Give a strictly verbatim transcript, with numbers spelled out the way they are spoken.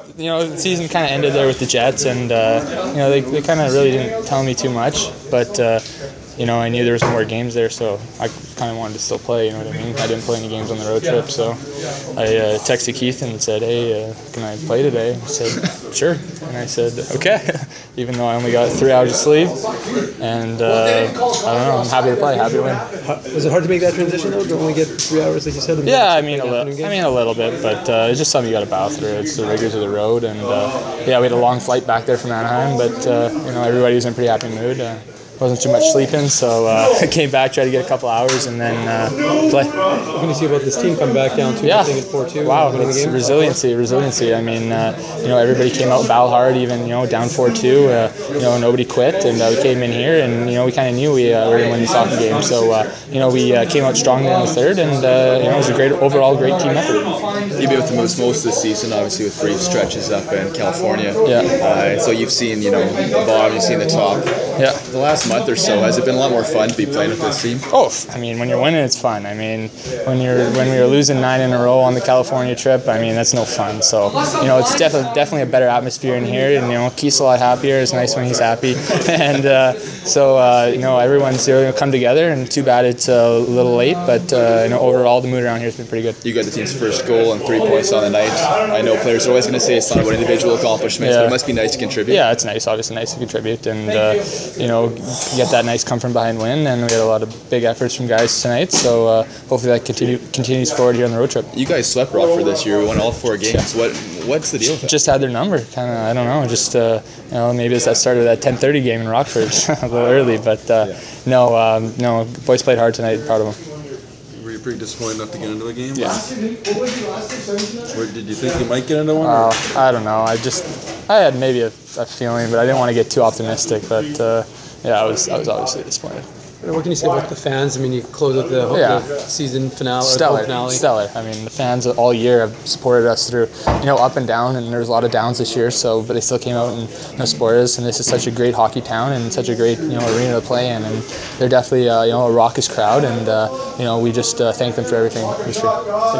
you know, the season kind of ended there with the Jets, and uh, you know, they, they kind of really didn't tell me too much, but uh, you know, I knew there was more games there, so I kind of wanted to still play. You know what I mean? I didn't play any games on the road trip, so I uh, texted Keith and said, "Hey, uh, can I play today?" He said, "Sure," and I said, "Okay," even though I only got three hours of sleep, and uh, I don't know. I'm happy to play, happy to win. Was it hard to make that transition though? To only get three hours, like you said? Yeah, I mean a little. I mean a little bit, but uh, it's just something you got to bow through. It's the rigors of the road, and uh, yeah, we had a long flight back there from Anaheim, but uh, you know, everybody was in a pretty happy mood. Uh, wasn't too much sleeping, so uh, I came back, tried to get a couple hours, and then uh, play. What can you see about this team come back down two yeah. nothing at four two? Wow, it's resiliency, resiliency. I mean, uh, you know, everybody came out battle hard, even you know, down four two. Uh, you know, nobody quit, and uh, we came in here, and you know, we kind of knew we uh, were going to win the hockey game. So uh, you know, we uh, came out strong there in the third, and uh, you know, it was a great overall great team effort. You've been with the Moose most of the season, obviously with brief stretches up in California. Yeah. Uh, so you've seen, you know, the bottom, you've seen the top. Yeah. The last month or so, has it been a lot more fun to be playing with this team? Oh, I mean, when you're winning, it's fun. I mean, when you're when we were losing nine in a row on the California trip, I mean, that's no fun. So, you know, it's definitely definitely a better atmosphere in here, and you know, Keith's a lot happier. It's nice when he's happy, and uh, so uh, you know, everyone's going to come together. And too bad it's a little late, but uh, you know, overall the mood around here has been pretty good. You got the team's first goal and three points on the night. I know players are always going to say it's not about individual accomplishments, yeah. but it must be nice to contribute. Yeah, it's nice. Obviously, nice to contribute, and uh, you know, get that nice come from behind win. And we had a lot of big efforts from guys tonight, so uh, hopefully that continue, continues forward here on the road trip. You guys swept Rockford this year. We won all four games. Yeah. What what's the deal with that? Just had their number, kind of. I don't know. Just uh, you know, maybe it's that start of that ten thirty game in Rockford a little early, but uh, yeah. no, um, no. Boys played hard tonight. Proud of them. Were you pretty disappointed not to get into the game? Yeah. Or did you think you might get into one? Uh, I don't know. I just I had maybe a, a feeling, but I didn't want to get too optimistic. But uh, yeah, I was I was obviously disappointed. What can you say about the fans? I mean, you close out the, yeah. the season finale. Stellar, or finale. stellar. I mean, the fans all year have supported us through, you know, up and down, and there's a lot of downs this year. So, but they still came out and you know, supported us. And this is such a great hockey town and such a great, you know, arena to play in. And they're definitely, uh, you know, a raucous crowd. And uh, you know, we just uh, thank them for everything this year.